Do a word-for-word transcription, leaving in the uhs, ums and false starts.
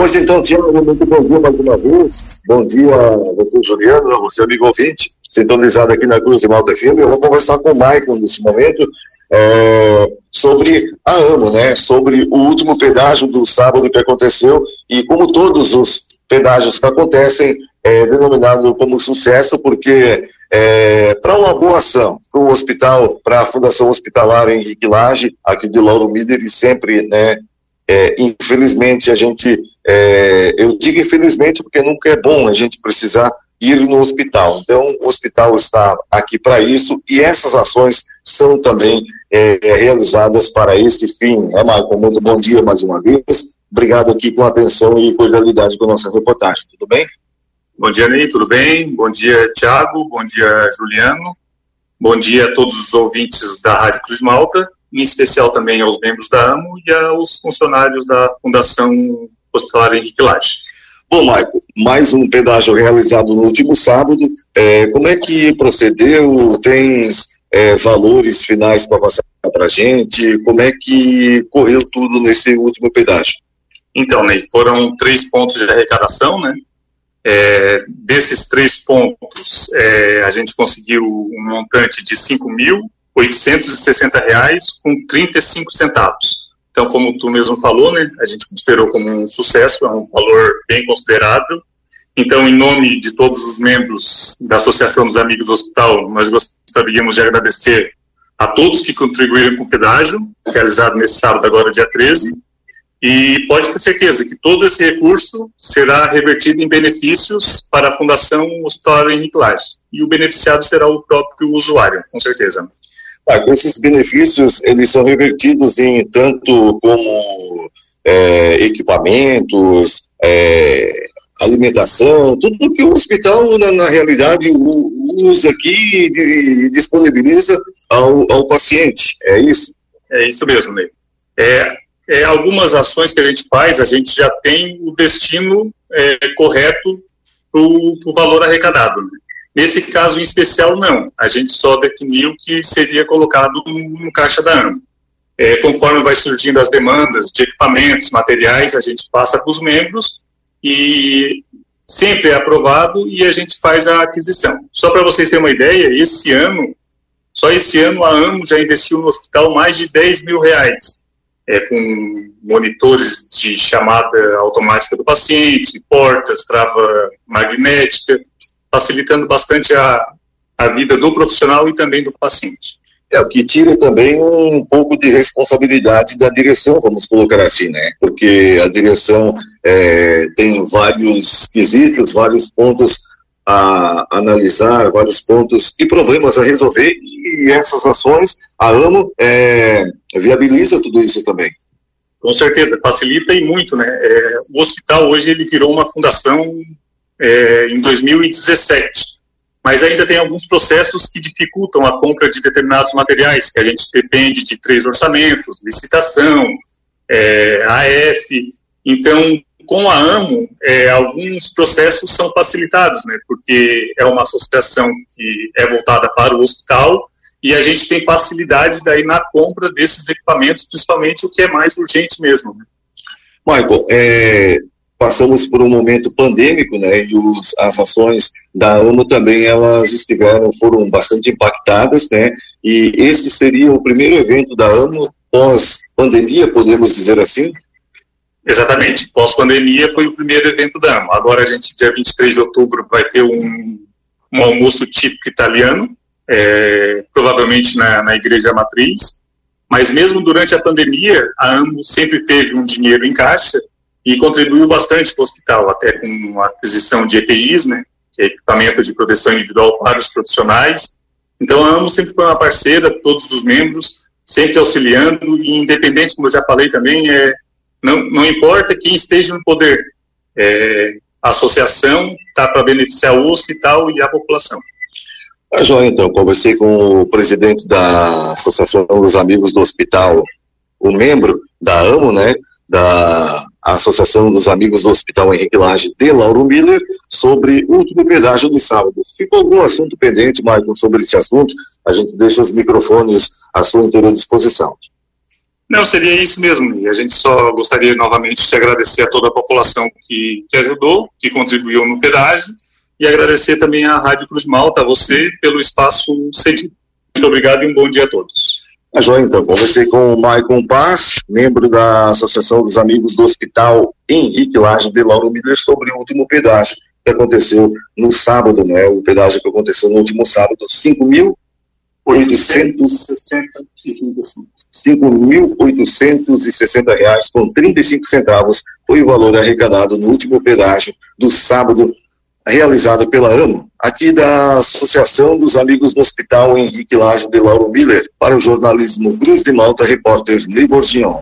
Pois então, Tiago, muito bom dia mais uma vez. Bom dia a você, Juliano, a você, amigo ouvinte, sintonizado aqui na Cruz de Malta F M. Eu vou conversar com o Maicon nesse momento é, sobre a AMO, né? Sobre o último pedágio do sábado que aconteceu e como todos os pedágios que acontecem é denominado como sucesso, porque é, para uma boa ação, para o hospital, para a Fundação Hospitalar Henrique Lage, aqui de Lauro Miller, e sempre, né, é, infelizmente a gente, é, eu digo infelizmente porque nunca é bom a gente precisar ir no hospital, então o hospital está aqui para isso e essas ações são também é, realizadas para esse fim, né, Maicon? Muito bom dia mais uma vez, obrigado aqui com a atenção e cordialidade com a nossa reportagem, tudo bem? Bom dia, Ney, tudo bem? Bom dia, Tiago, bom dia, Juliano, bom dia a todos os ouvintes da Rádio Cruz de Malta, em especial também aos membros da AMO e aos funcionários da Fundação Hospitalar Henrique Lage. Bom, Maicon, mais um pedágio realizado no último sábado, é, como é que procedeu? Tens é, valores finais para passar para a gente? Como é que correu tudo nesse último pedágio? Então, Ney, foram três pontos de arrecadação, né? É, desses três pontos, é, a gente conseguiu um montante de cinco mil oitocentos e sessenta reais com trinta e cinco centavos. Então, como tu mesmo falou, né, a gente considerou como um sucesso, é um valor bem considerável. Então, em nome de todos os membros da Associação dos Amigos do Hospital, nós gostaríamos de agradecer a todos que contribuíram com o pedágio, realizado nesse sábado, agora dia treze, e pode ter certeza que todo esse recurso será revertido em benefícios para a Fundação Hospitalar Henrique Lage. E o beneficiado será o próprio usuário, com certeza. Ah, com esses benefícios, eles são revertidos em tanto como é, equipamentos, é, alimentação, tudo que o hospital, na, na realidade, usa aqui e disponibiliza ao, ao paciente. É isso? É isso mesmo, Ney. É... É, algumas ações que a gente faz, a gente já tem o destino é, correto para o valor arrecadado. Né? Nesse caso em especial, não. A gente só definiu que seria colocado no, no caixa da AMO. É, conforme vai surgindo as demandas de equipamentos, materiais, a gente passa para os membros e sempre é aprovado e a gente faz a aquisição. Só para vocês terem uma ideia, esse ano, só esse ano a AMO já investiu no hospital mais de dez mil reais. É, com monitores de chamada automática do paciente, portas, trava magnética, facilitando bastante a, a vida do profissional e também do paciente. É o que tira também um pouco de responsabilidade da direção, vamos colocar assim, né? Porque a direção é, tem vários quesitos, vários pontos a analisar, vários pontos e problemas a resolver, e essas ações, a AMO é, viabiliza tudo isso também. Com certeza, facilita e muito, né? É, o hospital hoje ele virou uma fundação é, em dois mil e dezessete, mas ainda tem alguns processos que dificultam a compra de determinados materiais, que a gente depende de três orçamentos, licitação, é, A F, então com a AMO, é, alguns processos são facilitados, né, porque é uma associação que é voltada para o hospital e a gente tem facilidade daí na compra desses equipamentos, principalmente o que é mais urgente mesmo. Né? Michael, é, passamos por um momento pandêmico, né, e os, as ações da AMO também, elas estiveram, foram bastante impactadas, né, e esse seria o primeiro evento da AMO pós-pandemia, podemos dizer assim? Exatamente, pós-pandemia foi o primeiro evento da AMO. Agora a gente, dia vinte e três de outubro, vai ter um, um almoço típico italiano, é, provavelmente na, na Igreja Matriz, mas mesmo durante a pandemia, a AMO sempre teve um dinheiro em caixa e contribuiu bastante para o hospital, até com a aquisição de E P Is, né, que é equipamento de proteção individual para os profissionais. Então a AMO sempre foi uma parceira, todos os membros, sempre auxiliando, e independente, como eu já falei também, é Não, não importa quem esteja no poder, é, a associação está para beneficiar o hospital e a população. Ah, joia, então, conversei com o presidente da Associação dos Amigos do Hospital, o membro da AMO, né, da Associação dos Amigos do Hospital Henrique Lage de Lauro Miller, sobre o último pedágio de sábado. Se ficou algum assunto pendente, Maicon, sobre esse assunto, a gente deixa os microfones à sua inteira disposição. Não, seria isso mesmo. E a gente só gostaria novamente de agradecer a toda a população que, que ajudou, que contribuiu no pedágio, e agradecer também à Rádio Cruz de Malta, a você, pelo espaço cedido. Muito obrigado e um bom dia a todos. A joia, então, conversei com o Maicon Paz, membro da Associação dos Amigos do Hospital Henrique Lage de Lauro Miller, sobre o último pedágio que aconteceu no sábado, né? O pedágio que aconteceu no último sábado, cinco mil oitocentos e sessenta reais com trinta e cinco centavos foi o valor arrecadado no último pedágio do sábado, realizado pela AMO, aqui da Associação dos Amigos do Hospital Henrique Lage de Lauro Miller. Para o jornalismo Cruz de Malta, repórter Ney Borgion.